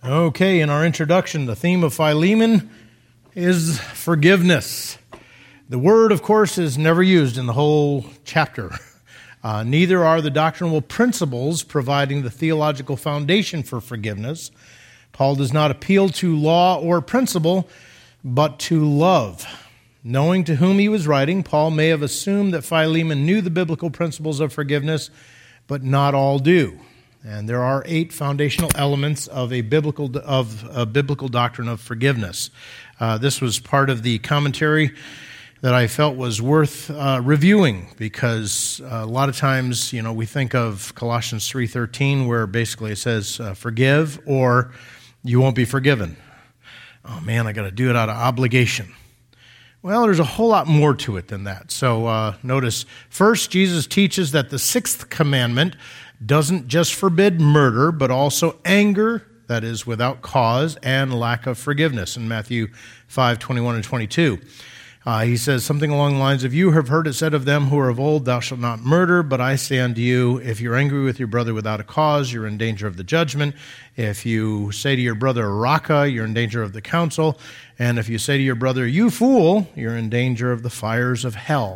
Okay, in our introduction, the theme of Philemon is forgiveness. The word, of course, is never used in the whole chapter. Neither are the doctrinal principles providing the theological foundation for forgiveness. Paul does not appeal to law or principle, but to love. Knowing to whom he was writing, Paul may have assumed that Philemon knew the biblical principles of forgiveness, but not all do. And there are 8 foundational elements of a biblical doctrine of forgiveness. This was part of the commentary that I felt was worth reviewing, because a lot of times, we think of Colossians 3:13, where basically it says, forgive or you won't be forgiven. Oh man, I got to do it out of obligation. Well, there's a whole lot more to it than that. So notice, first, Jesus teaches that the 6th commandment doesn't just forbid murder, but also anger, that is, without cause, and lack of forgiveness in Matthew 5:21 and 22. He says something along the lines of, you have heard it said of them who are of old, thou shalt not murder, but I say unto you, if you're angry with your brother without a cause, you're in danger of the judgment. If you say to your brother, Raka, you're in danger of the council. And if you say to your brother, you fool, you're in danger of the fires of hell.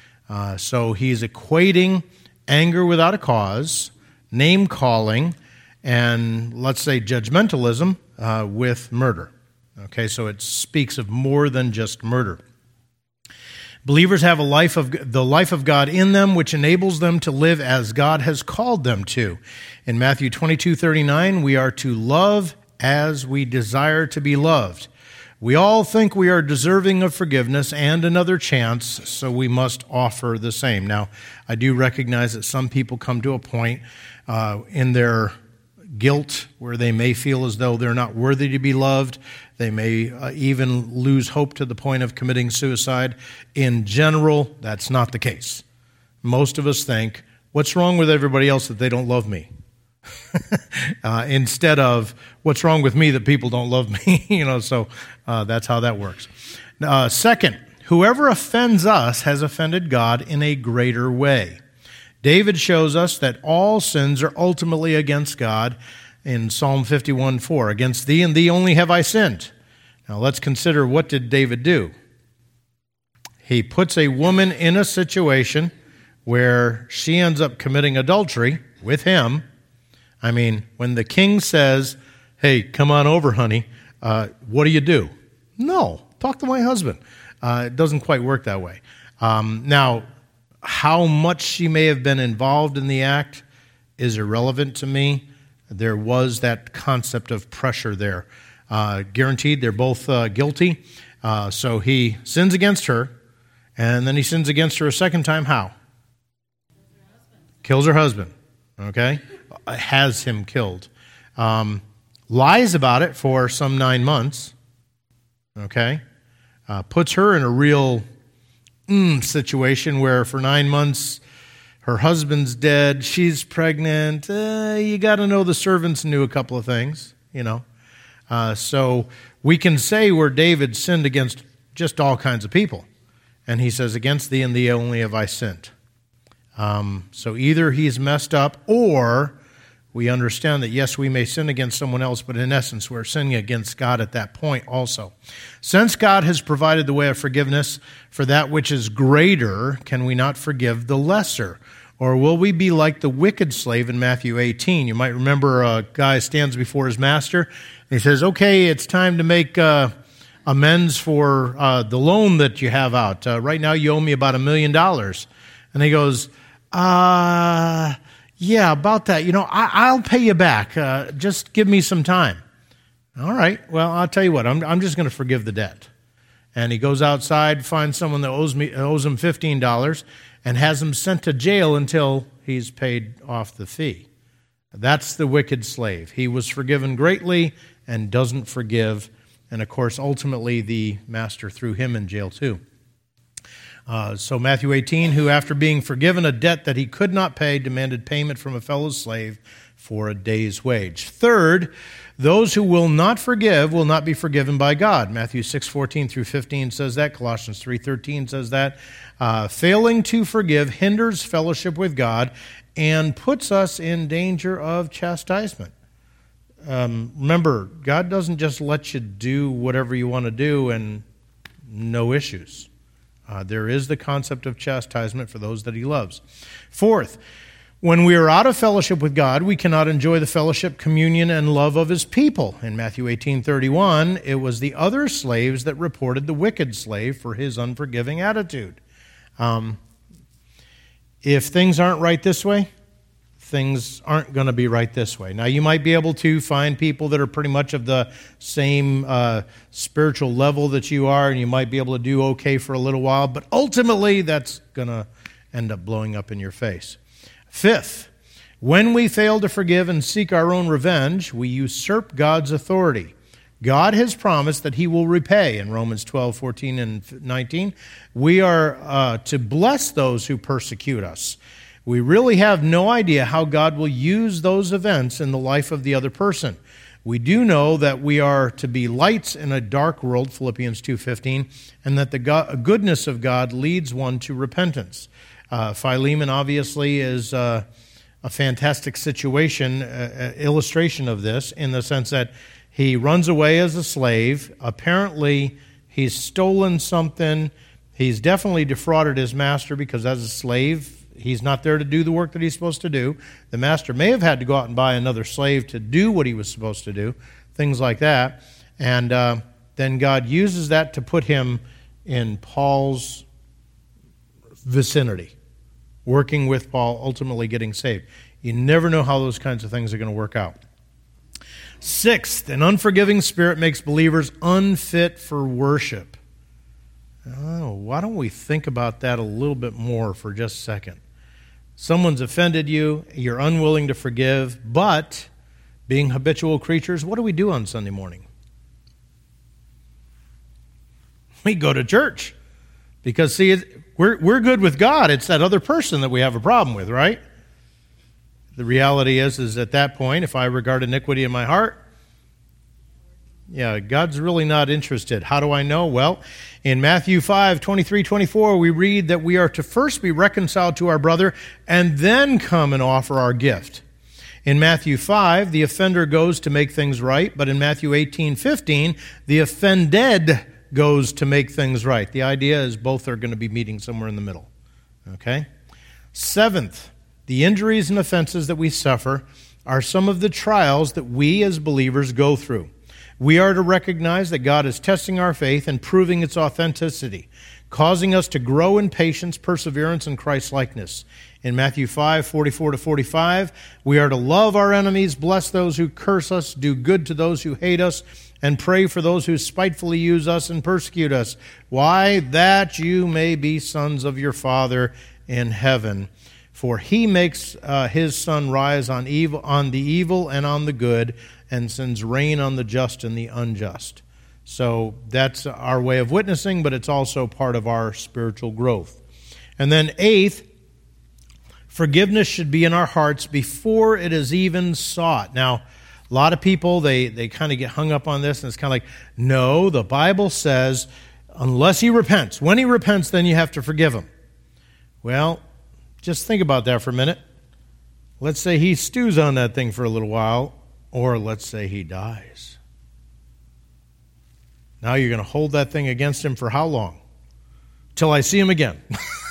So he's equating anger without a cause, name-calling, and let's say judgmentalism with murder. Okay, so it speaks of more than just murder. Believers have the life of God in them, which enables them to live as God has called them to. In Matthew 22:39, we are to love as we desire to be loved. We all think we are deserving of forgiveness and another chance, so we must offer the same. Now, I do recognize that some people come to a point in their guilt where they may feel as though they're not worthy to be loved. They may even lose hope to the point of committing suicide. In general, that's not the case. Most of us think, what's wrong with everybody else that they don't love me? Instead of, what's wrong with me that people don't love me? So that's how that works. Second, whoever offends us has offended God in a greater way. David shows us that all sins are ultimately against God in Psalm 51:4. Against thee and thee only have I sinned. Now let's consider, what did David do? He puts a woman in a situation where she ends up committing adultery with him. I mean, when the king says, hey, come on over, honey, what do? No, talk to my husband. It doesn't quite work that way. Now, how much she may have been involved in the act is irrelevant to me. There was that concept of pressure there. Guaranteed, they're both guilty. So he sins against her, and then he sins against her a second time. How? Kills her husband. Okay? Has him killed. Lies about it for some 9 months. Okay? Puts her in a real situation where for 9 months her husband's dead, she's pregnant. You got to know the servants knew a couple of things, So we can say where David sinned against just all kinds of people. And he says, against thee and thee only have I sinned. So either he's messed up, or we understand that, yes, we may sin against someone else, but in essence, we're sinning against God at that point also. Since God has provided the way of forgiveness for that which is greater, can we not forgive the lesser? Or will we be like the wicked slave in Matthew 18? You might remember a guy stands before his master, and he says, okay, it's time to make amends for the loan that you have out. Right now you owe me about $1 million. And he goes, yeah, about that. I'll pay you back. Just give me some time. All right. Well, I'll tell you what. I'm just going to forgive the debt. And he goes outside, finds someone that owes him $15, and has him sent to jail until he's paid off the fee. That's the wicked slave. He was forgiven greatly and doesn't forgive. And of course, ultimately, the master threw him in jail too. So Matthew 18, who after being forgiven a debt that he could not pay, demanded payment from a fellow slave for a day's wage. Third, those who will not forgive will not be forgiven by God. Matthew 6:14 through 15 says that. Colossians 3:13 says that. Failing to forgive hinders fellowship with God and puts us in danger of chastisement. remember, God doesn't just let you do whatever you want to do and no issues. There is the concept of chastisement for those that he loves. Fourth, when we are out of fellowship with God, we cannot enjoy the fellowship, communion, and love of his people. In Matthew 18:31, it was the other slaves that reported the wicked slave for his unforgiving attitude. If things aren't right this way, things aren't going to be right this way. Now, you might be able to find people that are pretty much of the same spiritual level that you are, and you might be able to do okay for a little while, but ultimately that's going to end up blowing up in your face. Fifth, when we fail to forgive and seek our own revenge, we usurp God's authority. God has promised that he will repay in Romans 12:14 and 19. We are to bless those who persecute us. We really have no idea how God will use those events in the life of the other person. We do know that we are to be lights in a dark world, Philippians 2:15, and that the goodness of God leads one to repentance. Philemon obviously is a fantastic illustration of this, in the sense that he runs away as a slave. Apparently, he's stolen something. He's definitely defrauded his master, because as a slave, he's not there to do the work that he's supposed to do. The master may have had to go out and buy another slave to do what he was supposed to do, things like that. And then God uses that to put him in Paul's vicinity, working with Paul, ultimately getting saved. You never know how those kinds of things are going to work out. Sixth, an unforgiving spirit makes believers unfit for worship. Oh, why don't we think about that a little bit more for just a second? Someone's offended you, you're unwilling to forgive, but being habitual creatures, what do we do on Sunday morning? We go to church. Because, see, we're good with God. It's that other person that we have a problem with, right? The reality is at that point, if I regard iniquity in my heart, God's really not interested. How do I know? Well, in Matthew 5:23-24, we read that we are to first be reconciled to our brother and then come and offer our gift. In Matthew 5, the offender goes to make things right, but in Matthew 18:15, the offended goes to make things right. The idea is both are going to be meeting somewhere in the middle. Okay? Seventh, the injuries and offenses that we suffer are some of the trials that we as believers go through. We are to recognize that God is testing our faith and proving its authenticity, causing us to grow in patience, perseverance, and Christ-likeness. In Matthew 5:44-45, we are to love our enemies, bless those who curse us, do good to those who hate us, and pray for those who spitefully use us and persecute us. Why? That you may be sons of your Father in heaven. For he makes his sun rise on the evil and on the good, and sends rain on the just and the unjust. So that's our way of witnessing, but it's also part of our spiritual growth. And then eighth, forgiveness should be in our hearts before it is even sought. Now, a lot of people, they kind of get hung up on this, and it's kind of like, no, the Bible says, unless he repents. When he repents, then you have to forgive him. Well, just think about that for a minute. Let's say he stews on that thing for a little while, or let's say he dies. Now you're going to hold that thing against him for how long? Till I see him again.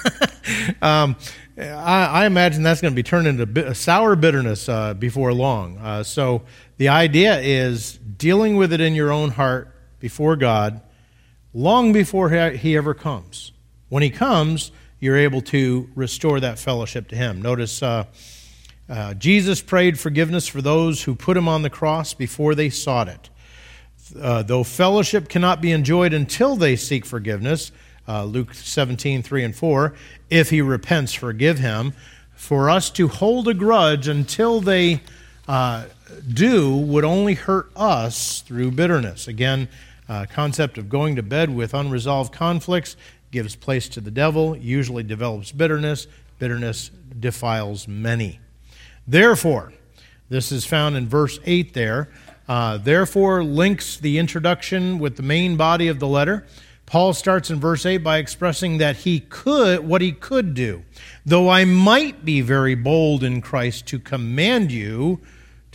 I imagine that's going to be turned into a sour bitterness before long. So the idea is dealing with it in your own heart before God long before he ever comes. When he comes, you're able to restore that fellowship to him. Notice Jesus prayed forgiveness for those who put him on the cross before they sought it. Though fellowship cannot be enjoyed until they seek forgiveness, Luke 17:3-4, if he repents, forgive him. For us to hold a grudge until they do would only hurt us through bitterness. Again, concept of going to bed with unresolved conflicts gives place to the devil, usually develops bitterness. Bitterness defiles many. Therefore, this is found in verse 8 there. Therefore links the introduction with the main body of the letter. Paul starts in verse 8 by expressing that what he could do. Though I might be very bold in Christ to command you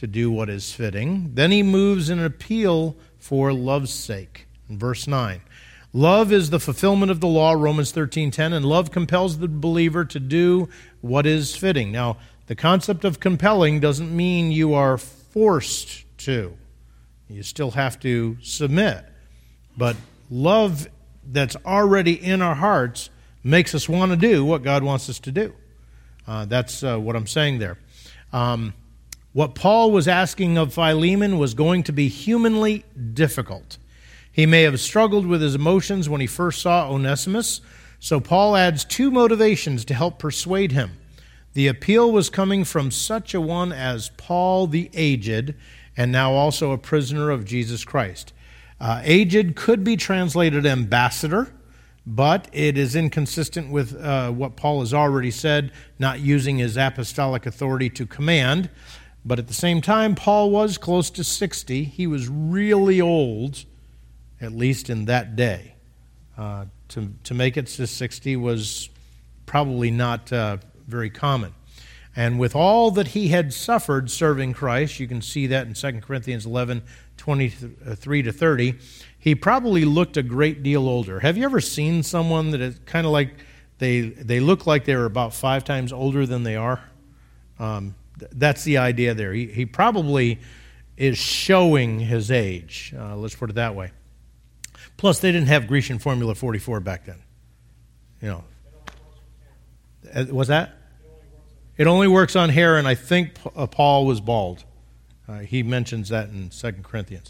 to do what is fitting. Then he moves in an appeal for love's sake. In verse 9, love is the fulfillment of the law, Romans 13:10, and love compels the believer to do what is fitting. Now, the concept of compelling doesn't mean you are forced to. You still have to submit. But love that's already in our hearts makes us want to do what God wants us to do. That's what I'm saying there. What Paul was asking of Philemon was going to be humanly difficult. He may have struggled with his emotions when he first saw Onesimus, so Paul adds two motivations to help persuade him. The appeal was coming from such a one as Paul the aged, and now also a prisoner of Jesus Christ. Aged could be translated ambassador, but it is inconsistent with what Paul has already said, not using his apostolic authority to command. But at the same time, Paul was close to 60. He was really old, at least in that day. To make it to 60 was probably not very common. And with all that he had suffered serving Christ, you can see that in 2 Corinthians 11, 23 to 30, he probably looked a great deal older. Have you ever seen someone that is kind of like, they look like they're about 5 times older than they are? That's the idea there. He probably is showing his age. Let's put it that way. Plus, they didn't have Grecian Formula 44 back then. You know. Was that? It only works on hair, and I think Paul was bald. He mentions that in 2 Corinthians.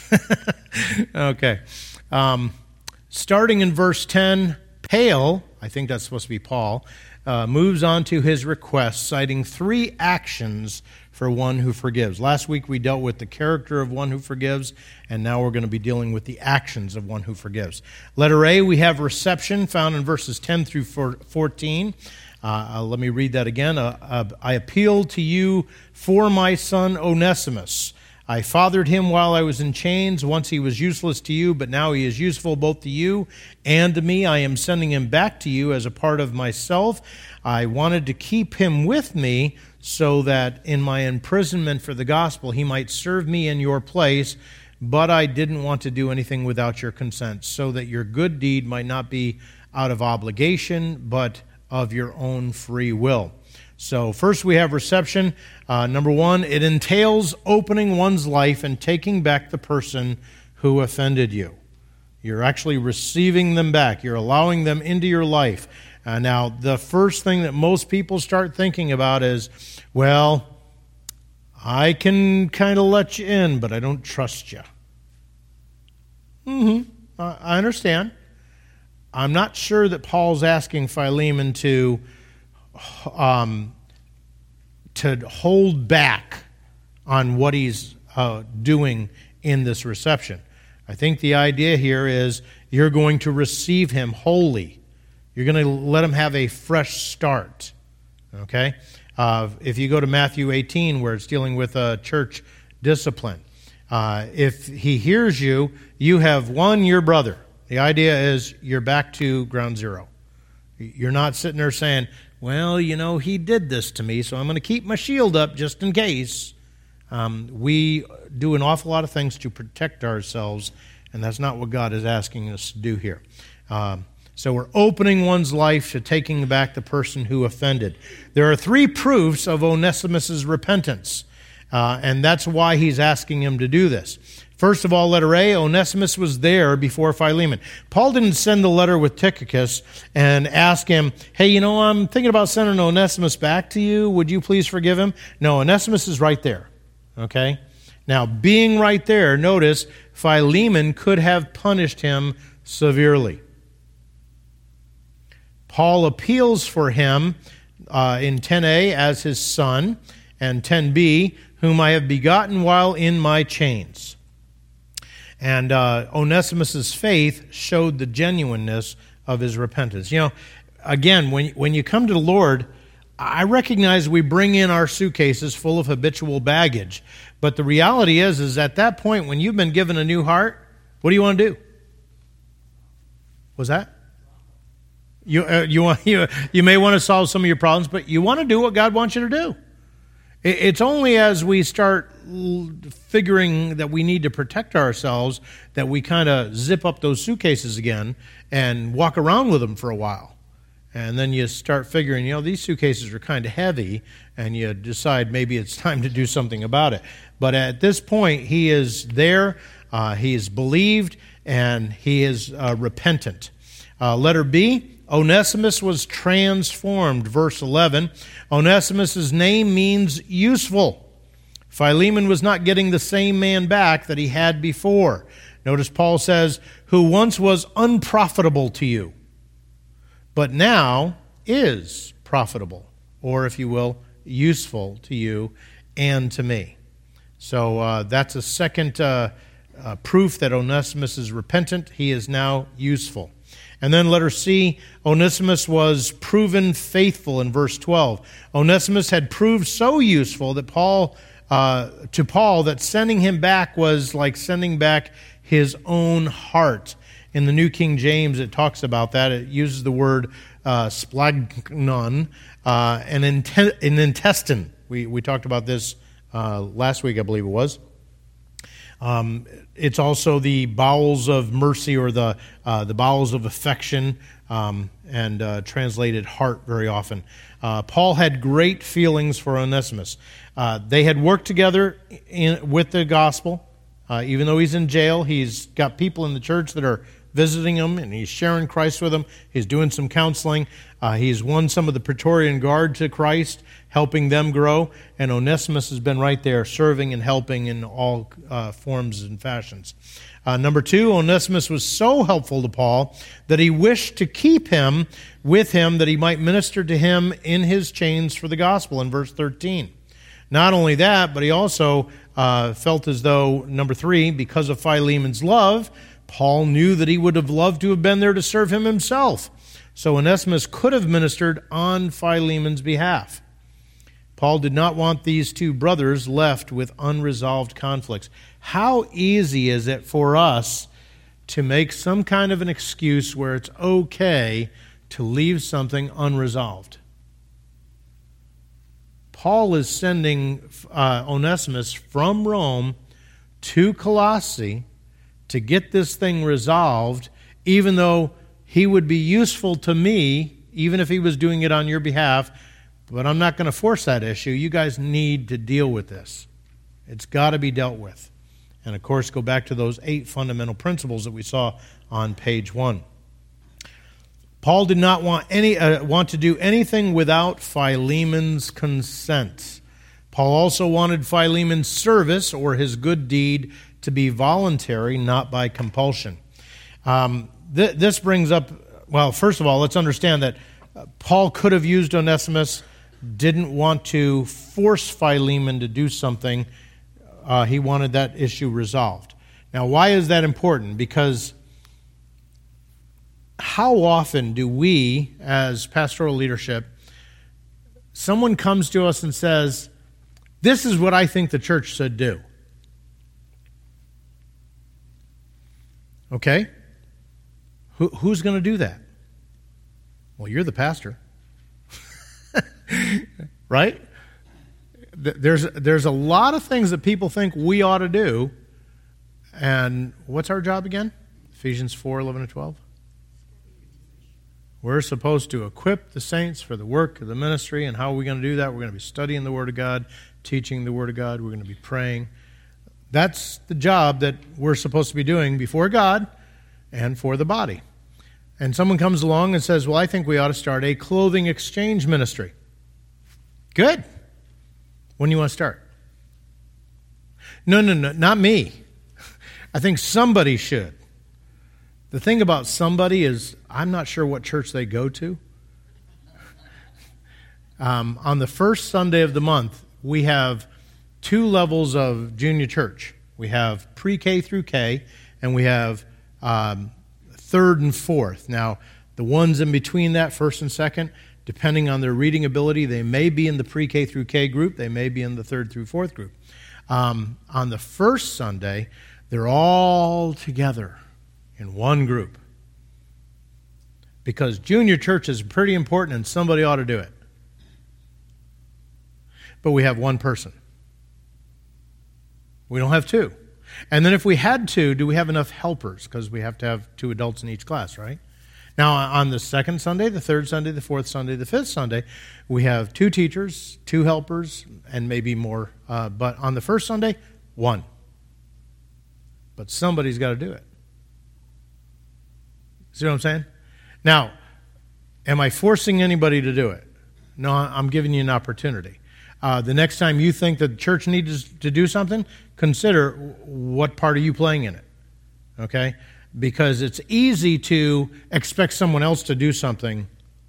Okay. Starting in verse 10, pale, I think that's supposed to be Paul, moves on to his request, citing 3 actions for one who forgives. Last week we dealt with the character of one who forgives, and now we're going to be dealing with the actions of one who forgives. Letter A, we have reception, found in verses 10 through 14. Let me read that again. I appeal to you for my son Onesimus. I fathered him while I was in chains. Once he was useless to you, but now he is useful both to you and to me. I am sending him back to you as a part of myself. I wanted to keep him with me so that in my imprisonment for the gospel he might serve me in your place, but I didn't want to do anything without your consent, so that your good deed might not be out of obligation, but of your own free will. So first we have reception. Number 1, it entails opening one's life and taking back the person who offended you. You're actually receiving them back. You're allowing them into your life. Now, the first thing that most people start thinking about is, well, I can kind of let you in, but I don't trust you. I understand. I'm not sure that Paul's asking Philemon to hold back on what he's doing in this reception. I think the idea here is you're going to receive him wholly. You're going to let him have a fresh start. Okay? If you go to Matthew 18, where it's dealing with church discipline, if he hears you, you have won your brother. The idea is you're back to ground zero. You're not sitting there saying, well, you know, he did this to me, so I'm going to keep my shield up just in case. We do an awful lot of things to protect ourselves, and that's not what God is asking us to do here. So we're opening one's life to taking back the person who offended. There are 3 proofs of Onesimus' repentance, and that's why he's asking him to do this. First of all, letter A, Onesimus was there before Philemon. Paul didn't send the letter with Tychicus and ask him, hey, you know, I'm thinking about sending Onesimus back to you. Would you please forgive him? No, Onesimus is right there. Okay? Now, being right there, notice Philemon could have punished him severely. Paul appeals for him in 10a as his son, and 10b, whom I have begotten while in my chains. And Onesimus' faith showed the genuineness of his repentance. You know, again, when you come to the Lord, I recognize we bring in our suitcases full of habitual baggage. But the reality is at that point, when you've been given a new heart, what do you want to do? What's that? You may want to solve some of your problems, but you want to do what God wants you to do. It's only as we start figuring that we need to protect ourselves that we kind of zip up those suitcases again and walk around with them for a while. And then you start figuring, these suitcases are kind of heavy, and you decide maybe it's time to do something about it. But at this point, he is there, he is believed, and he is repentant. Letter B, Onesimus was transformed. Verse 11, Onesimus' name means useful. Philemon was not getting the same man back that he had before. Notice Paul says, who once was unprofitable to you, but now is profitable, or if you will, useful to you and to me. So that's a second proof that Onesimus is repentant. He is now useful. And then letter C, Onesimus was proven faithful in verse 12. Onesimus had proved so useful that to Paul that sending him back was like sending back his own heart. In the New King James, it talks about that. It uses the word splagnon, an intestine. We talked about this last week, I believe it was. It's also the bowels of mercy, or the bowels of affection, and translated heart very often. Paul had great feelings for Onesimus. They had worked together with the gospel. Even though he's in jail, he's got people in the church that are visiting him, and he's sharing Christ with them. He's doing some counseling. He's won some of the Praetorian Guard to Christ, helping them grow. And Onesimus has been right there serving and helping in all forms and fashions. Number 2, Onesimus was so helpful to Paul that he wished to keep him with him that he might minister to him in his chains for the gospel in verse 13. Not only that, but he also felt as though, number 3, because of Philemon's love, Paul knew that he would have loved to have been there to serve him himself. So Onesimus could have ministered on Philemon's behalf. Paul did not want these two brothers left with unresolved conflicts. How easy is it for us to make some kind of an excuse where it's okay to leave something unresolved? Paul is sending Onesimus from Rome to Colossae to get this thing resolved, even though he would be useful to me, even if he was doing it on your behalf. But I'm not going to force that issue. You guys need to deal with this. It's got to be dealt with. And of course, go back to those 8 fundamental principles that we saw on page 1. Paul did not want to do anything without Philemon's consent. Paul also wanted Philemon's service, or his good deed, to be voluntary, not by compulsion. This brings up, well, first of all, let's understand that Paul could have used Onesimus, didn't want to force Philemon to do something. He wanted that issue resolved. Now, why is that important? Because how often do we, as pastoral leadership, someone comes to us and says, this is what I think the church should do. Okay? Who's going to do that? Well, you're the pastor. Right? There's a lot of things that people think we ought to do. And what's our job again? Ephesians 4:11 and 12. We're supposed to equip the saints for the work of the ministry. And how are we going to do that? We're going to be studying the Word of God, teaching the Word of God. We're going to be praying. That's the job that we're supposed to be doing before God and for the body. And someone comes along and says, well, I think we ought to start a clothing exchange ministry. Good. When do you want to start? No, not me. I think somebody should. The thing about somebody is I'm not sure what church they go to. On the first Sunday of the month, we have 2 levels of junior church. We have pre-K through K, and we have 3rd and 4th. Now, the ones in between that, 1st and 2nd, depending on their reading ability, they may be in the pre-K through K group. They may be in the 3rd through 4th group. On the first Sunday, they're all together in one group. Because junior church is pretty important and somebody ought to do it. but we have one person. We don't have two. And then if we had two, do we have enough helpers? Because we have to have 2 adults in each class, right? Now, on the second Sunday, the third Sunday, the fourth Sunday, the fifth Sunday, we have 2 teachers, 2 helpers, and maybe more. But on the first Sunday, 1. But somebody's got to do it. See what I'm saying? Now, am I forcing anybody to do it? No, I'm giving you an opportunity. The next time you think that the church needs to do something, consider what part are you playing in it, okay? Because it's easy to expect someone else to do something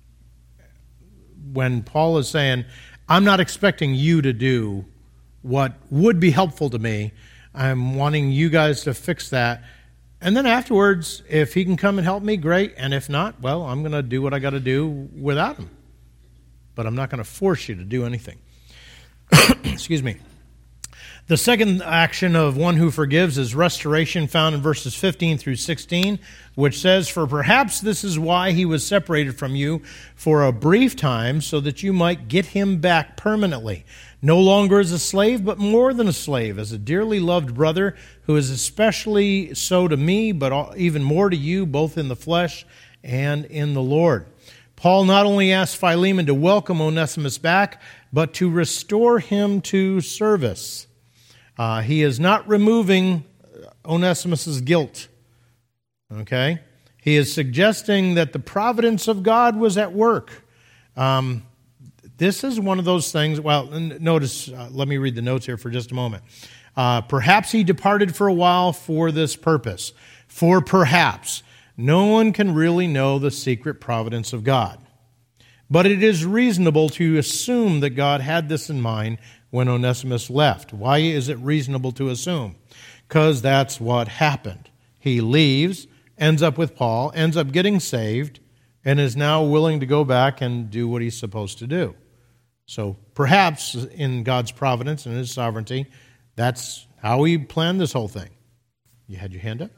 when Paul is saying, I'm not expecting you to do what would be helpful to me. I'm wanting you guys to fix that. And then afterwards, if he can come and help me, great. And if not, well, I'm going to do what I got to do without him. But I'm not going to force you to do anything. Excuse me. The second action of one who forgives is restoration, found in verses 15 through 16, which says, For perhaps this is why he was separated from you for a brief time, so that you might get him back permanently, no longer as a slave, but more than a slave, as a dearly loved brother, who is especially so to me, but even more to you, both in the flesh and in the Lord. Paul not only asked Philemon to welcome Onesimus back, but to restore him to service. He is not removing Onesimus' guilt. Okay? He is suggesting that the providence of God was at work. This is one of those things, well, notice, let me read the notes here for just a moment. Perhaps he departed for a while for this purpose. For perhaps. No one can really know the secret providence of God. But it is reasonable to assume that God had this in mind when Onesimus left. Why is it reasonable to assume? Because that's what happened. He leaves, ends up with Paul, ends up getting saved, and is now willing to go back and do what he's supposed to do. So perhaps in God's providence and his sovereignty, that's how he planned this whole thing. You had your hand up?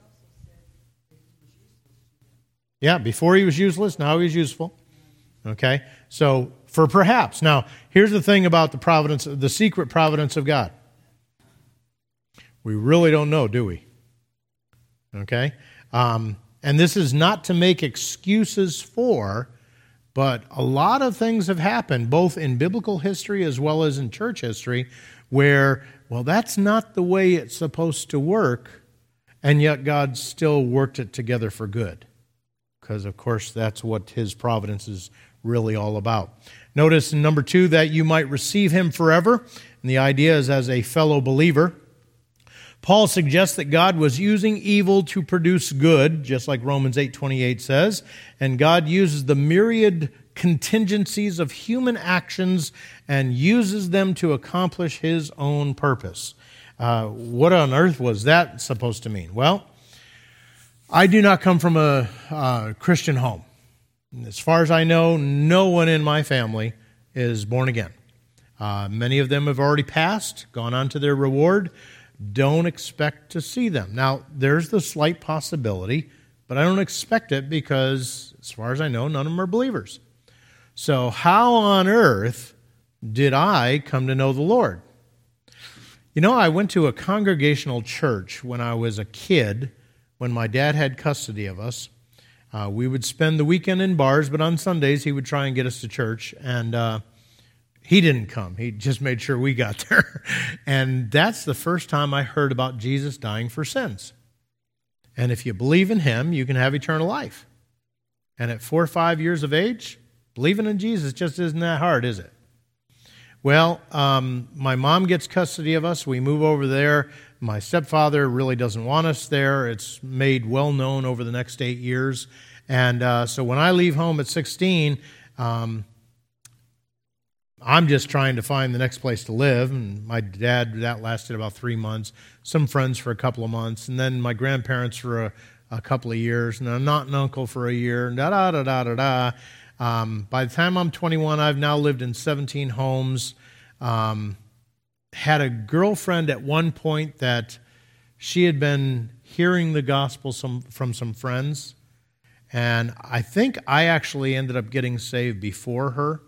Yeah, before he was useless, now he's useful. Okay? So, for perhaps. Now, here's the thing about the providence, the secret providence of God. We really don't know, do we? Okay? And this is not to make excuses for, but a lot of things have happened, both in biblical history as well as in church history, where, well, that's not the way it's supposed to work, and yet God still worked it together for good. Because, of course, that's what his providence is really all about. Notice in number 2 that you might receive him forever. And the idea is as a fellow believer. Paul suggests that God was using evil to produce good, just like Romans 8:28 says. And God uses the myriad contingencies of human actions and uses them to accomplish his own purpose. What on earth was that supposed to mean? Well, I do not come from a Christian home. As far as I know, no one in my family is born again. Many of them have already passed, gone on to their reward. Don't expect to see them. Now, there's the slight possibility, but I don't expect it because, as far as I know, none of them are believers. So how on earth did I come to know the Lord? You know, I went to a congregational church when I was a kid, when my dad had custody of us. We would spend the weekend in bars, but on Sundays he would try and get us to church, and he didn't come. He just made sure we got there. And that's the first time I heard about Jesus dying for sins. And if you believe in him, you can have eternal life. And at 4 or 5 years of age, believing in Jesus just isn't that hard, is it? Well, my mom gets custody of us. We move over there. My stepfather really doesn't want us there. It's made well known over the next 8 years. And so when I leave home at 16, I'm just trying to find the next place to live. And my dad, that lasted about 3 months. Some friends for a couple of months. And then my grandparents for a couple of years. And an aunt and uncle for a year. Da-da-da-da-da-da. By the time I'm 21, I've now lived in 17 homes. Had a girlfriend at one point that she had been hearing the gospel from some friends. And I think I actually ended up getting saved before her.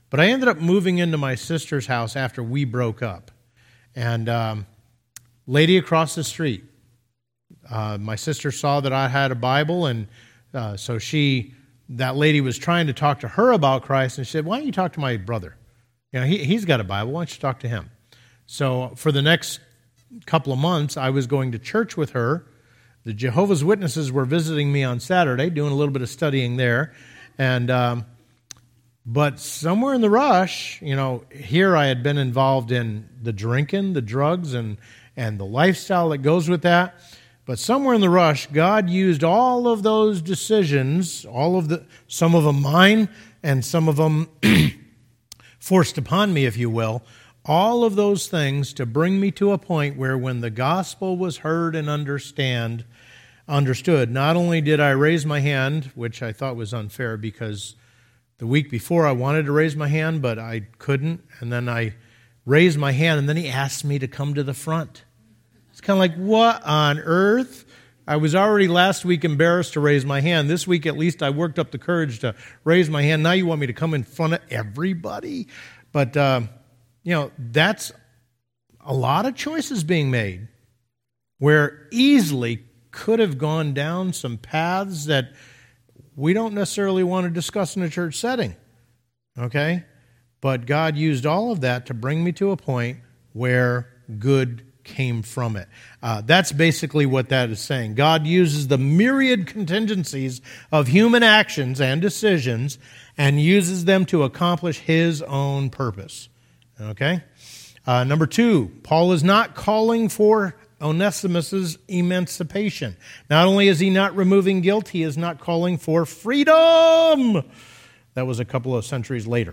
But I ended up moving into my sister's house after we broke up. And lady across the street, my sister saw that I had a Bible, and so that lady was trying to talk to her about Christ, and she said, why don't you talk to my brother? He's got a Bible. Why don't you talk to him? So for the next couple of months, I was going to church with her. The Jehovah's Witnesses were visiting me on Saturday, doing a little bit of studying there. And but somewhere in the rush, here I had been involved in the drinking, the drugs, and the lifestyle that goes with that. But somewhere in the rush, God used all of those decisions, some of them mine and some of them forced upon me, if you will, all of those things to bring me to a point where when the gospel was heard and understood, not only did I raise my hand, which I thought was unfair because the week before I wanted to raise my hand, but I couldn't, and then I raised my hand, and then he asked me to come to the front. It's kind of like, what on earth? I was already last week embarrassed to raise my hand. This week, at least, I worked up the courage to raise my hand. Now you want me to come in front of everybody? But, that's a lot of choices being made where easily could have gone down some paths that we don't necessarily want to discuss in a church setting, okay? But God used all of that to bring me to a point where good came from it. That's basically what that is saying. God uses the myriad contingencies of human actions and decisions and uses them to accomplish His own purpose, okay? Number 2, Paul is not calling for Onesimus's emancipation. Not only is he not removing guilt, he is not calling for freedom. That was a couple of centuries later.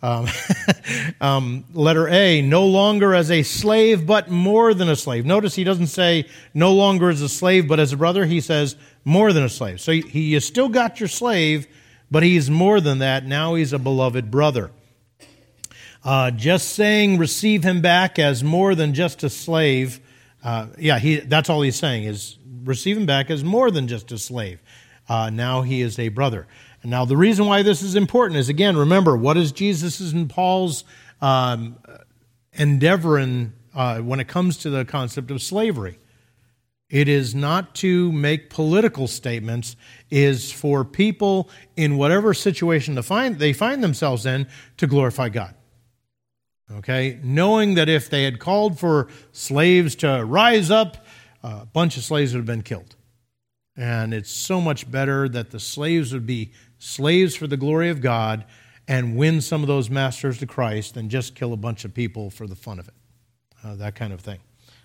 Letter A, no longer as a slave, but more than a slave. Notice he doesn't say no longer as a slave, but as a brother. He says more than a slave. So you still got your slave, but he's more than that. Now he's a beloved brother. Just saying receive him back as more than just a slave. That's all he's saying is receive him back as more than just a slave. Now he is a brother. And now the reason why this is important is, again, remember, what is Jesus' and Paul's endeavor when it comes to the concept of slavery? It is not to make political statements, is for people in whatever situation they find themselves in to glorify God. Okay, knowing that if they had called for slaves to rise up, a bunch of slaves would have been killed. And it's so much better that the slaves would be slaves for the glory of God and win some of those masters to Christ than just kill a bunch of people for the fun of it. That kind of thing.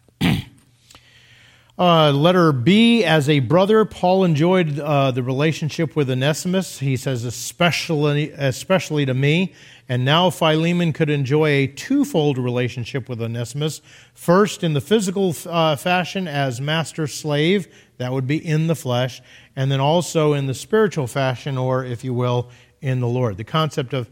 Letter B, as a brother, Paul enjoyed the relationship with Onesimus. He says, especially to me. And now Philemon could enjoy a twofold relationship with Onesimus. First, in the physical fashion as master-slave, that would be in the flesh, and then also in the spiritual fashion, or, if you will, in the Lord. The concept of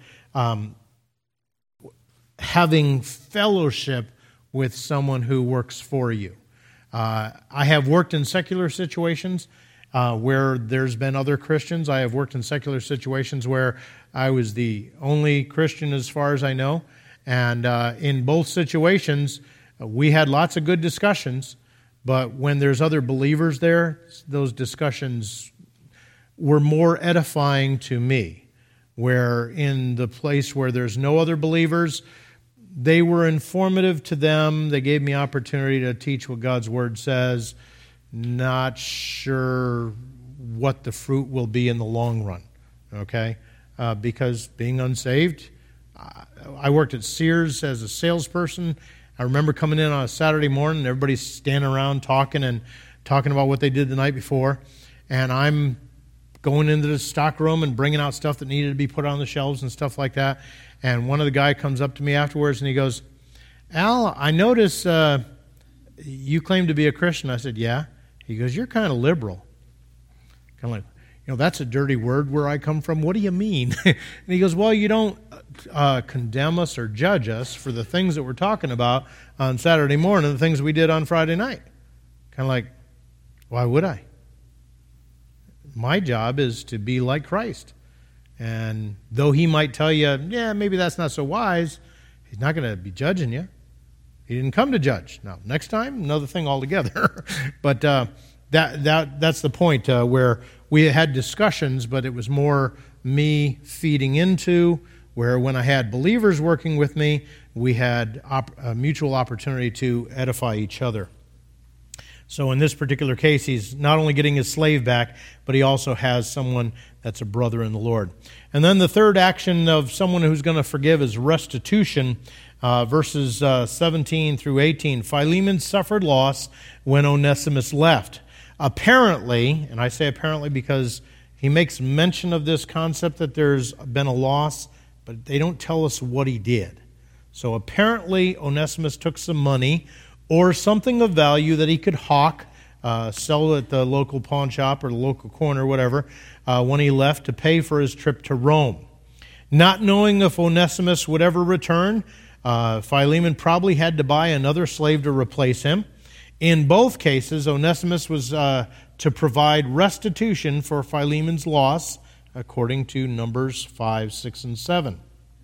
having fellowship with someone who works for you. I have worked in secular situations where there's been other Christians. I have worked in secular situations where I was the only Christian as far as I know. And in both situations, we had lots of good discussions. But when there's other believers there, those discussions were more edifying to me. Where in the place where there's no other believers, they were informative to them. They gave me opportunity to teach what God's Word says. Not sure what the fruit will be in the long run, okay? Because being unsaved, I worked at Sears as a salesperson. I remember coming in on a Saturday morning, and everybody's standing around talking about what they did the night before. And I'm going into the stock room and bringing out stuff that needed to be put on the shelves and stuff like that. And one of the guys comes up to me afterwards and he goes, "Al, I notice you claim to be a Christian." I said, "Yeah." He goes, "You're kind of liberal." Kind of like, that's a dirty word where I come from. What do you mean? And he goes, "Well, you don't condemn us or judge us for the things that we're talking about on Saturday morning, the things we did on Friday night." Kind of like, why would I? My job is to be like Christ. And though he might tell you, yeah, maybe that's not so wise, he's not going to be judging you. He didn't come to judge. Now, next time, another thing altogether. But that's the point where we had discussions, but it was more me feeding into, where when I had believers working with me, we had a mutual opportunity to edify each other. So in this particular case, he's not only getting his slave back, but he also has someone that's a brother in the Lord. And then the third action of someone who's going to forgive is restitution. Verses 17 through 18. Philemon suffered loss when Onesimus left. Apparently, and I say apparently because he makes mention of this concept that there's been a loss, but they don't tell us what he did. So apparently Onesimus took some money or something of value that he could hawk, sell at the local pawn shop or the local corner, whatever, when he left to pay for his trip to Rome. Not knowing if Onesimus would ever return, Philemon probably had to buy another slave to replace him. In both cases, Onesimus was to provide restitution for Philemon's loss, according to Numbers 5, 6, and 7.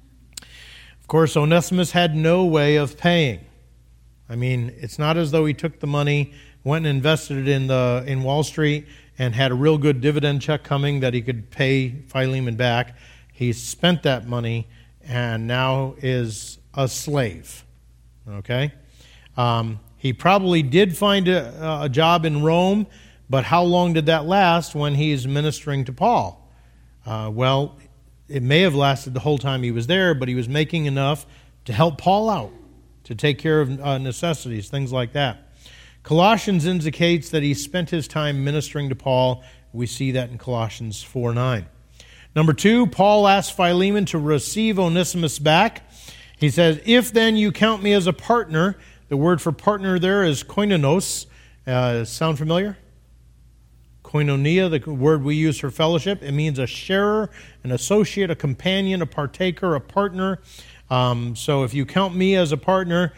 Of course, Onesimus had no way of paying. I mean, it's not as though he took the money, went and invested it in Wall Street, and had a real good dividend check coming that he could pay Philemon back. He spent that money and now is a slave. Okay? He probably did find a job in Rome, but how long did that last when he's ministering to Paul? Well, it may have lasted the whole time he was there, but he was making enough to help Paul out, to take care of necessities, things like that. Colossians indicates that he spent his time ministering to Paul. We see that in Colossians 4:9. Number 2, Paul asked Philemon to receive Onesimus back. He says, if then you count me as a partner, the word for partner there is koinonos. Sound familiar? Koinonia, the word we use for fellowship. It means a sharer, an associate, a companion, a partaker, a partner. So if you count me as a partner,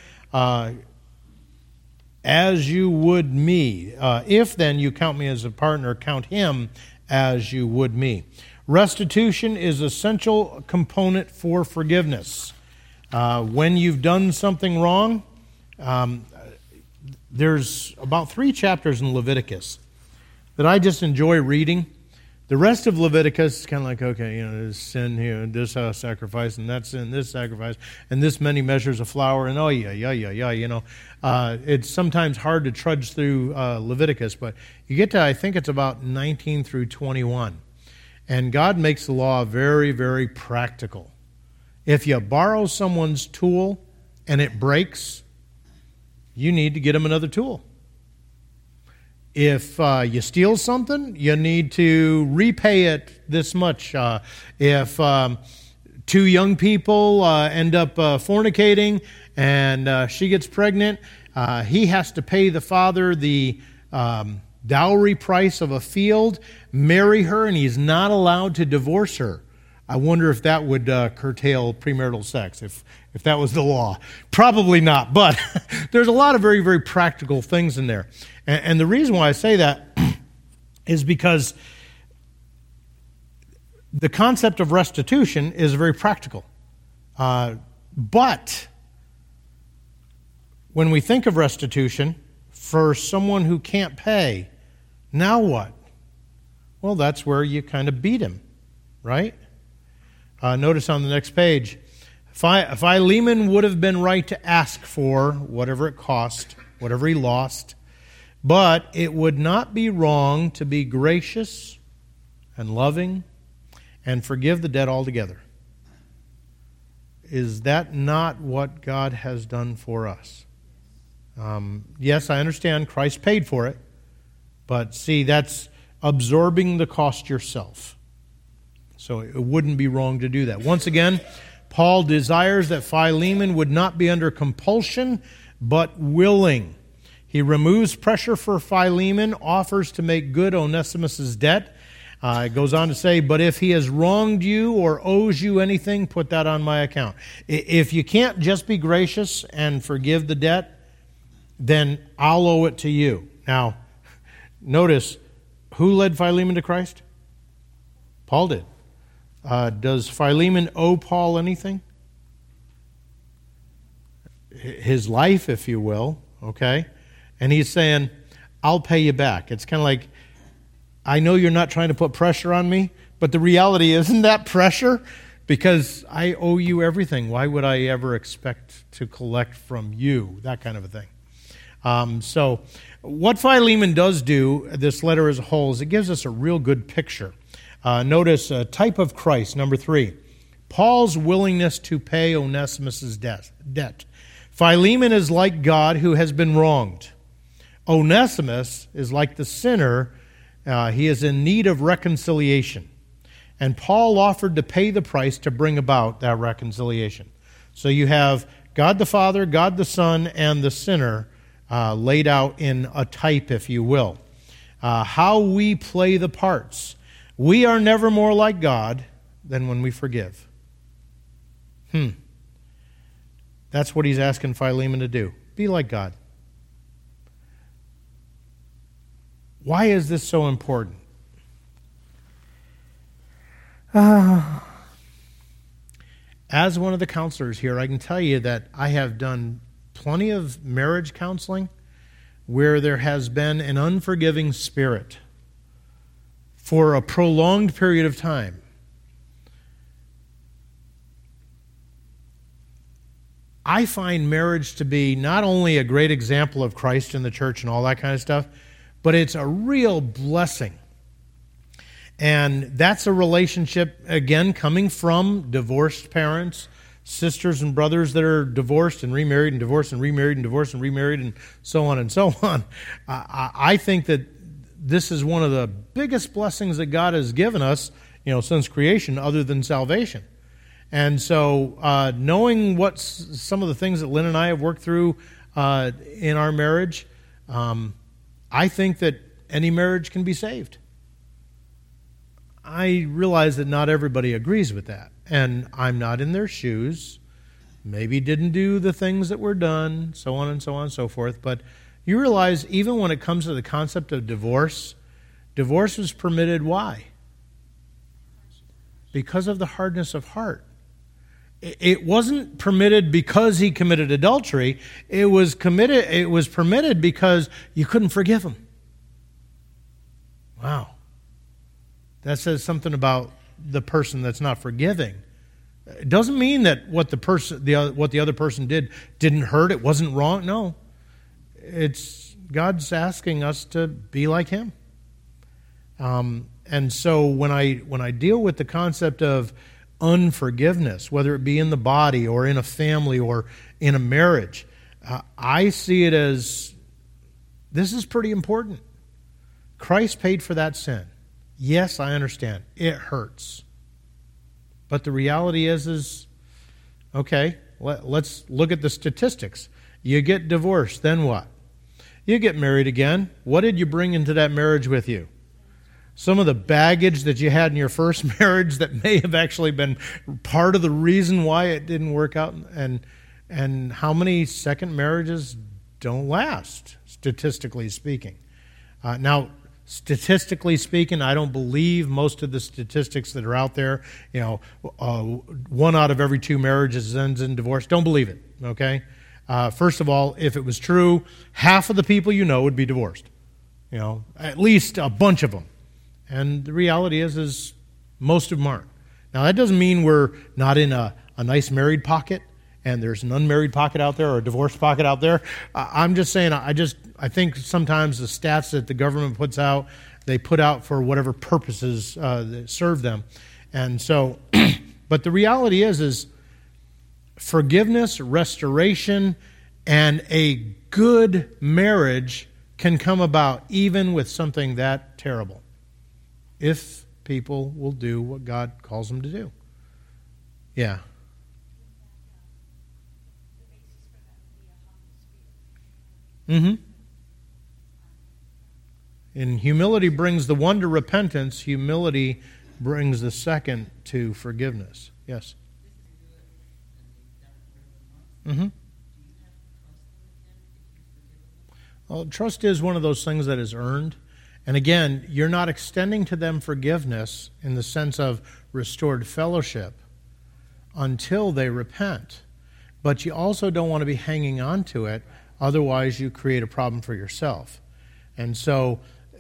as you would me. If then you count me as a partner, count him as you would me. Restitution is an essential component for forgiveness. When you've done something wrong, there's about 3 chapters in Leviticus that I just enjoy reading. The rest of Leviticus is kind of like, okay, there's sin here, this sacrifice, and that sin, this sacrifice, and this many measures of flour, and it's sometimes hard to trudge through Leviticus, but you get to, I think it's about 19 through 21. And God makes the law very, very practical. If you borrow someone's tool and it breaks, you need to get them another tool. If you steal something, you need to repay it this much. If 2 young people end up fornicating and she gets pregnant, he has to pay the father the dowry price of a field, marry her, and he's not allowed to divorce her. I wonder if that would curtail premarital sex, if that was the law. Probably not, but there's a lot of very, very practical things in there. And the reason why I say that is because the concept of restitution is very practical. But when we think of restitution for someone who can't pay, now what? Well, that's where you kind of beat him, right? Notice on the next page, Philemon would have been right to ask for whatever it cost, whatever he lost, but it would not be wrong to be gracious and loving and forgive the debt altogether. Is that not what God has done for us? Yes, I understand Christ paid for it, but see, that's absorbing the cost yourself. So it wouldn't be wrong to do that. Once again, Paul desires that Philemon would not be under compulsion, but willing. He removes pressure for Philemon, offers to make good Onesimus' debt. It goes on to say, but if he has wronged you or owes you anything, put that on my account. If you can't just be gracious and forgive the debt, then I'll owe it to you. Now, notice, who led Philemon to Christ? Paul did. Does Philemon owe Paul anything? His life, if you will, okay? And he's saying, I'll pay you back. It's kind of like, I know you're not trying to put pressure on me, but the reality isn't that pressure, because I owe you everything. Why would I ever expect to collect from you? That kind of a thing. So what Philemon does do, this letter as a whole, is it gives us a real good picture. Notice a type of Christ, number 3. Paul's willingness to pay Onesimus' debt. Philemon is like God who has been wronged. Onesimus is like the sinner. He is in need of reconciliation. And Paul offered to pay the price to bring about that reconciliation. So you have God the Father, God the Son, and the sinner laid out in a type, if you will. How we play the parts. We are never more like God than when we forgive. That's what he's asking Philemon to do. Be like God. Why is this so important? As one of the counselors here, I can tell you that I have done plenty of marriage counseling where there has been an unforgiving spirit for a prolonged period of time. I find marriage to be not only a great example of Christ in the church and all that kind of stuff, but it's a real blessing. And that's a relationship, again, coming from divorced parents, sisters and brothers that are divorced and remarried and divorced and remarried and divorced and remarried and so on and so on. I think that this is one of the biggest blessings that God has given us, since creation, other than salvation. And so knowing what some of the things that Lynn and I have worked through in our marriage, I think that any marriage can be saved. I realize that not everybody agrees with that, and I'm not in their shoes. Maybe didn't do the things that were done, so on and so on and so forth. But you realize even when it comes to the concept of divorce, divorce was permitted. Why? Because of the hardness of heart. It wasn't permitted because he committed adultery. It was permitted because you couldn't forgive him. Wow. That says something about the person that's not forgiving. It doesn't mean that what the other person did didn't hurt. It wasn't wrong. No. It's God's asking us to be like him. And so when I deal with the concept of unforgiveness, whether it be in the body or in a family or in a marriage, I see it as this is pretty important. Christ paid for that sin. Yes, I understand. It hurts. But the reality is okay, let's look at the statistics. You get divorced, then what? You get married again. What did you bring into that marriage with you? Some of the baggage that you had in your first marriage that may have actually been part of the reason why it didn't work out. And how many second marriages don't last, statistically speaking? Now, statistically speaking, I don't believe most of the statistics that are out there. 1 out of every 2 marriages ends in divorce. Don't believe it, okay? First of all, if it was true, half of the people would be divorced. At least a bunch of them. And the reality is most of them aren't. Now, that doesn't mean we're not in a nice married pocket and there's an unmarried pocket out there or a divorced pocket out there. I'm just saying, I think sometimes the stats that the government puts out, they put out for whatever purposes that serve them. And so, but the reality is forgiveness, restoration, and a good marriage can come about even with something that terrible, if people will do what God calls them to do. Yeah. And humility brings the one to repentance. Humility brings the second to forgiveness. Yes. Well, trust is one of those things that is earned. And again, you're not extending to them forgiveness in the sense of restored fellowship until they repent. But you also don't want to be hanging on to it, otherwise you create a problem for yourself. And so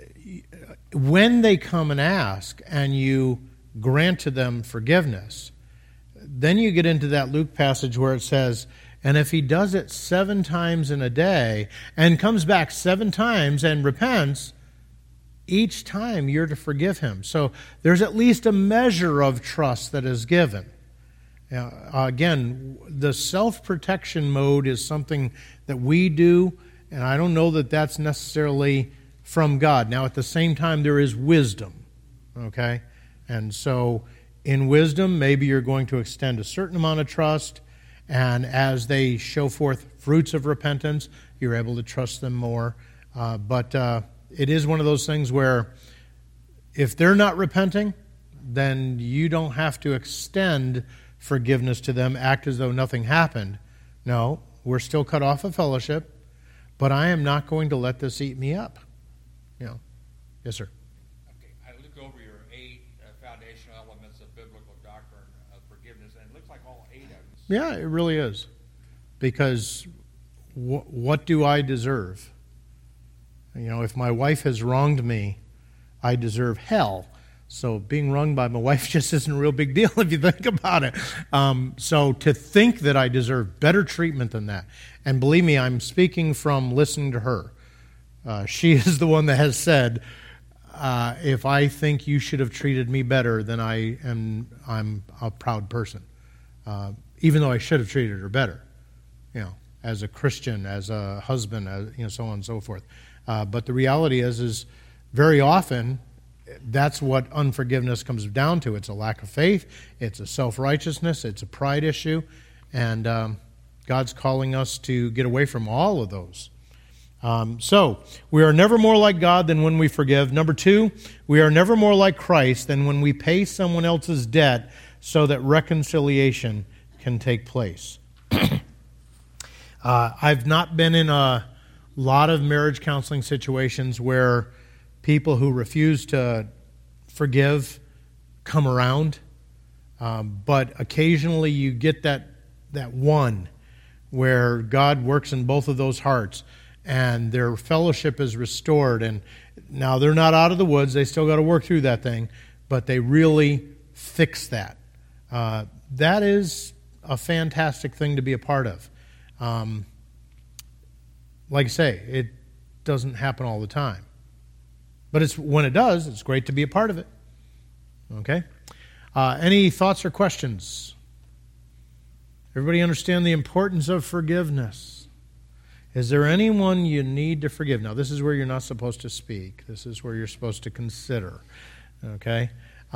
when they come and ask and you grant to them forgiveness, then you get into that Luke passage where it says, and if he does it 7 times in a day and comes back 7 times and repents, each time you're to forgive him. So there's at least a measure of trust that is given. Again, the self-protection mode is something that we do, and I don't know that that's necessarily from God. Now, at the same time, there is wisdom, okay? And so in wisdom, maybe you're going to extend a certain amount of trust, and as they show forth fruits of repentance, you're able to trust them more. But it is one of those things where if they're not repenting, then you don't have to extend forgiveness to them, act as though nothing happened. No, we're still cut off of fellowship, but I am not going to let this eat me up. Yes, sir. Okay, I looked over your 8 foundational elements of biblical doctrine of forgiveness, and it looks like all 8 of them. Yeah, it really is. Because what do I deserve? If my wife has wronged me, I deserve hell. So being wronged by my wife just isn't a real big deal if you think about it. So to think that I deserve better treatment than that, and believe me, I'm speaking from listening to her. She is the one that has said, if I think you should have treated me better, then I'm a proud person. Even though I should have treated her better, as a Christian, as a husband, so on and so forth. But the reality is very often, that's what unforgiveness comes down to. It's a lack of faith, it's a self-righteousness, it's a pride issue, and God's calling us to get away from all of those. So, we are never more like God than when we forgive. Number 2, we are never more like Christ than when we pay someone else's debt so that reconciliation can take place. I've not been in a lot of marriage counseling situations where people who refuse to forgive come around, but occasionally you get that one where God works in both of those hearts and their fellowship is restored. And now they're not out of the woods, they still got to work through that thing, but they really fix that. That is a fantastic thing to be a part of. Like I say, it doesn't happen all the time. But when it does, it's great to be a part of it. Okay? Any thoughts or questions? Everybody understand the importance of forgiveness? Is there anyone you need to forgive? Now, this is where you're not supposed to speak. This is where you're supposed to consider. Okay?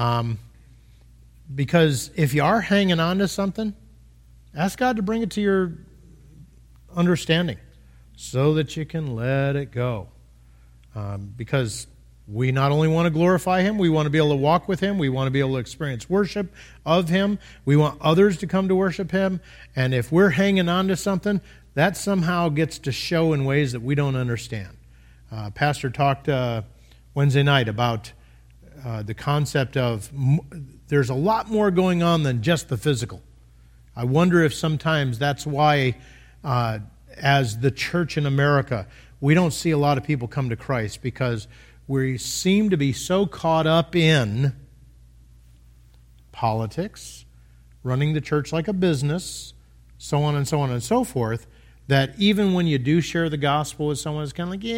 Because if you are hanging on to something, ask God to bring it to your understanding so that you can let it go. Because we not only want to glorify Him, we want to be able to walk with Him, we want to be able to experience worship of Him, we want others to come to worship Him, and if we're hanging on to something, that somehow gets to show in ways that we don't understand. Pastor talked Wednesday night about the concept of there's a lot more going on than just the physical. I wonder if sometimes that's why as the church in America, we don't see a lot of people come to Christ, because we seem to be so caught up in politics, running the church like a business, so on and so on and so forth, that even when you do share the gospel with someone, it's kind of like,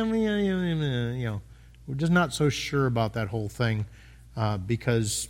we're just not so sure about that whole thing, because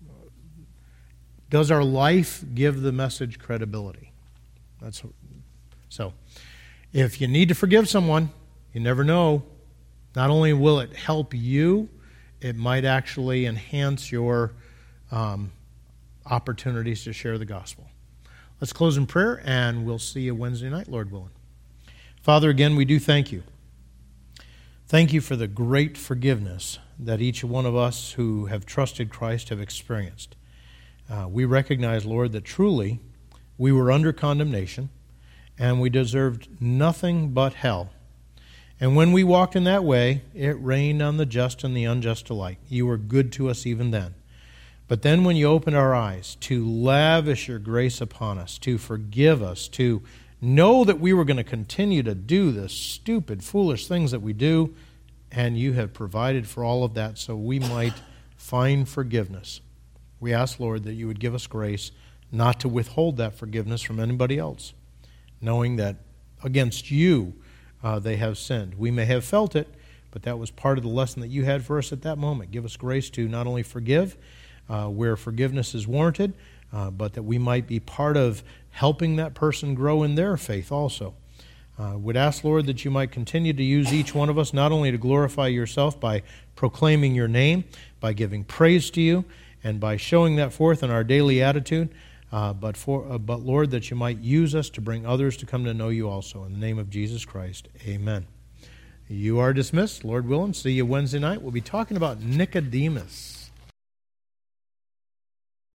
does our life give the message credibility? So, if you need to forgive someone, you never know. Not only will it help you, it might actually enhance your opportunities to share the gospel. Let's close in prayer, and we'll see you Wednesday night, Lord willing. Father, again, we do thank you. Thank you for the great forgiveness that each one of us who have trusted Christ have experienced. We recognize, Lord, that truly we were under condemnation, and we deserved nothing but hell. And when we walked in that way, it rained on the just and the unjust alike. You were good to us even then. But then when you opened our eyes to lavish your grace upon us, to forgive us, to know that we were going to continue to do the stupid, foolish things that we do, and you have provided for all of that so we might find forgiveness. We ask, Lord, that you would give us grace not to withhold that forgiveness from anybody else, knowing that against you they have sinned. We may have felt it, but that was part of the lesson that you had for us at that moment. Give us grace to not only forgive where forgiveness is warranted, but that we might be part of helping that person grow in their faith also. Would ask, Lord, that you might continue to use each one of us not only to glorify yourself by proclaiming your name, by giving praise to you, and by showing that forth in our daily attitude, but Lord, that you might use us to bring others to come to know you also. In the name of Jesus Christ, amen. You are dismissed. Lord willing, see you Wednesday night. We'll be talking about Nicodemus.